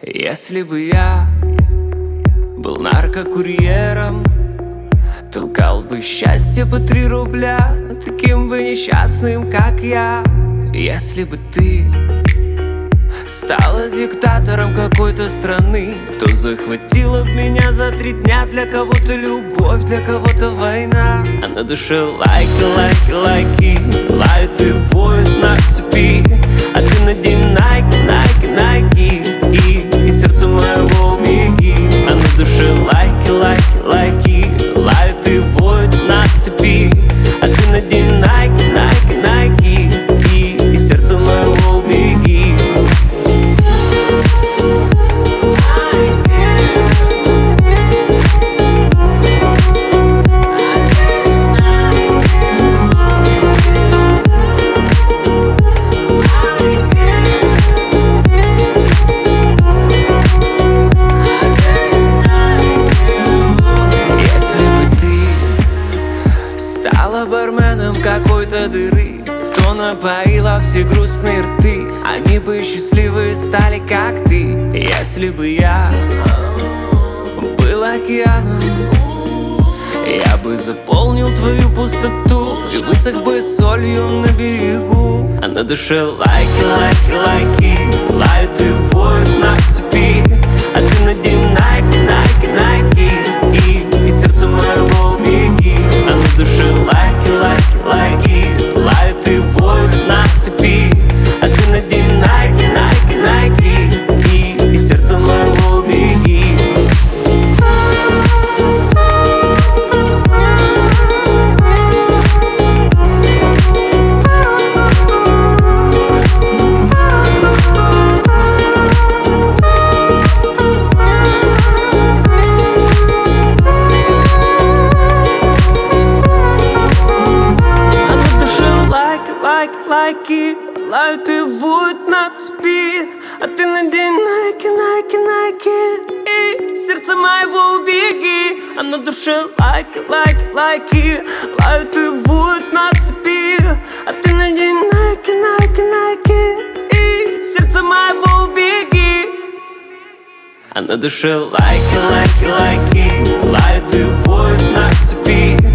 Если бы я был наркокурьером, толкал бы счастье по 3 рубля таким бы несчастным, как я. Если бы ты стала диктатором какой-то страны, то захватила б меня за 3 дня. Для кого-то любовь, для кого-то война, а на душе лайки, лайки, лайки. Лают и воют на цепи, а ты надень найки, найки, найки. И сердце моего беги. А на душе лайки, лайки, лайки. Лают и воют на цепи, а ты надень найки, найки, найки. И сердце моего беги. Барменом какой-то дыры, то напоила все грустные рты, они бы счастливые стали, как ты. Если бы я был океаном, я бы заполнил твою пустоту и высох бы солью на берегу. А на душе лайки, лайки, лайки. Лают и воют на цепи, а ты надень найки, найки, найки. И сердце моего беги. А на душе лайки, лайки, лайки. Лают и воют на цепи, а ты надень найки, найки, найки. И сердце моего беги. Лайки, лают и воют на цепи, а ты надень найки, найки, найки. И сердце моего убеги. А на душе лайки, лайки, лайки. Лают и воют на цепи, а ты надень найки, найки, найки. И сердце моего убеги. А на душе лайки, лайки, лайки. Лают и воют на цепи,